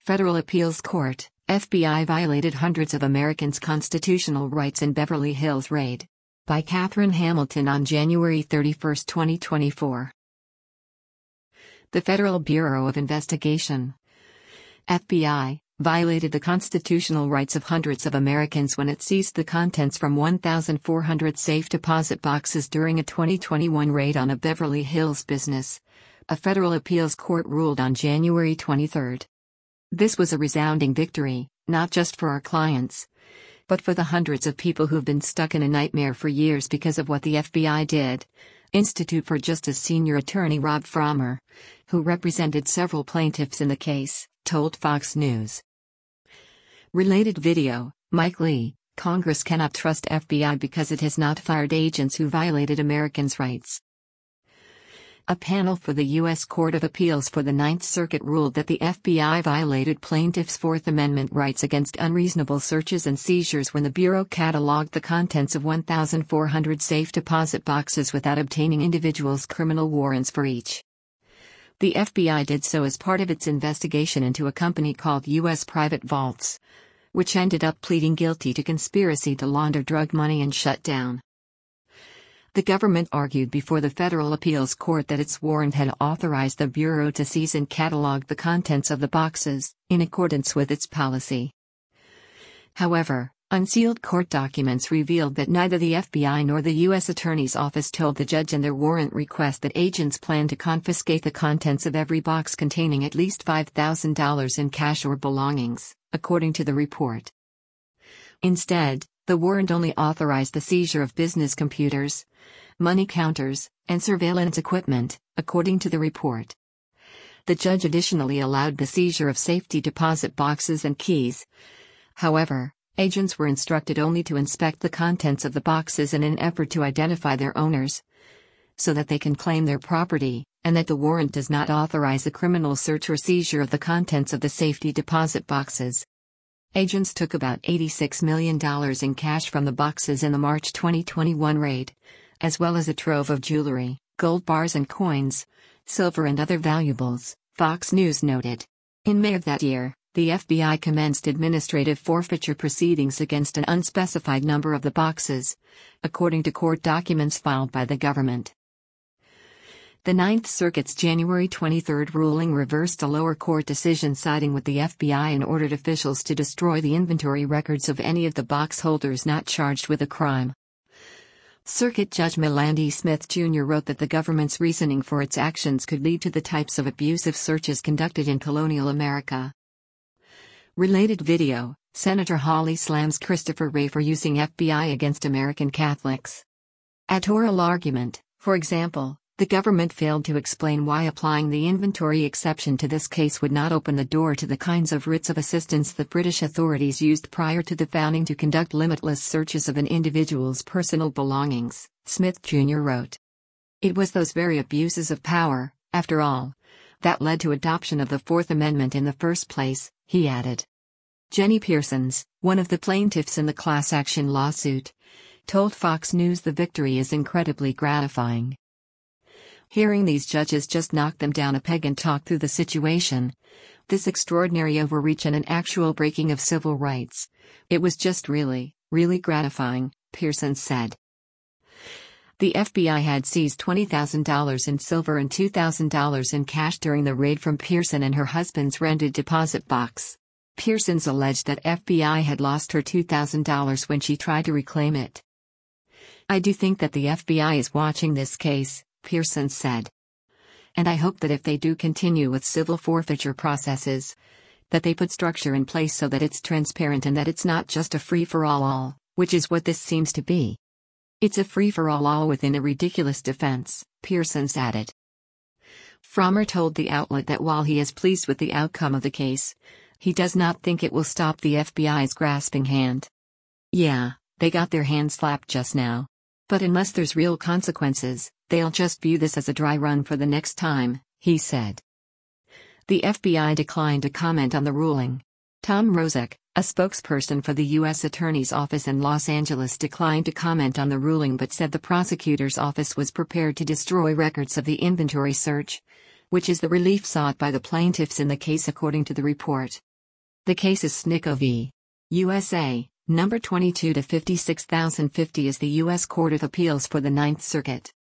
Federal Appeals Court, FBI violated hundreds of Americans' constitutional rights in Beverly Hills raid. By Catherine Hamilton on January 31, 2024. The Federal Bureau of Investigation, FBI, violated the constitutional rights of hundreds of Americans when it seized the contents from 1,400 safe deposit boxes during a 2021 raid on a Beverly Hills business, a federal appeals court ruled on January 23. This was a resounding victory, not just for our clients, but for the hundreds of people who've been stuck in a nightmare for years because of what the FBI did. Institute for Justice Senior Attorney Rob Frommer, who represented several plaintiffs in the case, told Fox News. Related video, Mike Lee, Congress cannot trust FBI because it has not fired agents who violated Americans' rights. A panel for the U.S. Court of Appeals for the Ninth Circuit ruled that the FBI violated plaintiffs' Fourth Amendment rights against unreasonable searches and seizures when the Bureau cataloged the contents of 1,400 safe deposit boxes without obtaining individuals' criminal warrants for each. The FBI did so as part of its investigation into a company called U.S. Private Vaults, which ended up pleading guilty to conspiracy to launder drug money and shut down. The government argued before the Federal Appeals Court that its warrant had authorized the Bureau to seize and catalog the contents of the boxes, in accordance with its policy. However, unsealed court documents revealed that neither the FBI nor the U.S. Attorney's Office told the judge in their warrant request that agents planned to confiscate the contents of every box containing at least $5,000 in cash or belongings, according to the report. Instead, the warrant only authorized the seizure of business computers, money counters, and surveillance equipment, according to the report. The judge additionally allowed the seizure of safety deposit boxes and keys. However, agents were instructed only to inspect the contents of the boxes in an effort to identify their owners, so that they can claim their property, and that the warrant does not authorize the criminal search or seizure of the contents of the safety deposit boxes. Agents took about $86 million in cash from the boxes in the March 2021 raid, as well as a trove of jewelry, gold bars and coins, silver and other valuables, Fox News noted. In May of that year, the FBI commenced administrative forfeiture proceedings against an unspecified number of the boxes, according to court documents filed by the government. The Ninth Circuit's January 23 ruling reversed a lower court decision siding with the FBI and ordered officials to destroy the inventory records of any of the box holders not charged with a crime. Circuit Judge Melandy Smith Jr. wrote that the government's reasoning for its actions could lead to the types of abusive searches conducted in colonial America. Related video, Senator Hawley slams Christopher Wray for using FBI against American Catholics. At oral argument, for example, the government failed to explain why applying the inventory exception to this case would not open the door to the kinds of writs of assistance that British authorities used prior to the founding to conduct limitless searches of an individual's personal belongings, Smith Jr. wrote. It was those very abuses of power, after all, that led to adoption of the Fourth Amendment in the first place, he added. Jenny Pearsons, one of the plaintiffs in the class action lawsuit, told Fox News the victory is incredibly gratifying. Hearing these judges just knock them down a peg and talk through the situation, this extraordinary overreach and an actual breaking of civil rights, it was just really, really gratifying, Pearsons said. The FBI had seized $20,000 in silver and $2,000 in cash during the raid from Pearson and her husband's rented deposit box. Pearsons alleged that FBI had lost her $2,000 when she tried to reclaim it. I do think that the FBI is watching this case, Pearsons said. And I hope that if they do continue with civil forfeiture processes, that they put structure in place so that it's transparent and that it's not just a free-for-all, which is what this seems to be. It's a free-for-all within a ridiculous defense, Pearsons added. Frommer told the outlet that while he is pleased with the outcome of the case, he does not think it will stop the FBI's grasping hand. Yeah, they got their hand slapped just now. But unless there's real consequences, they'll just view this as a dry run for the next time, he said. The FBI declined to comment on the ruling. Tom Rozek, a spokesperson for the U.S. Attorney's Office in Los Angeles, declined to comment on the ruling but said the prosecutor's office was prepared to destroy records of the inventory search, which is the relief sought by the plaintiffs in the case according to the report. The case is Snicko v. USA, number 22 to 56050 is the U.S. Court of Appeals for the Ninth Circuit.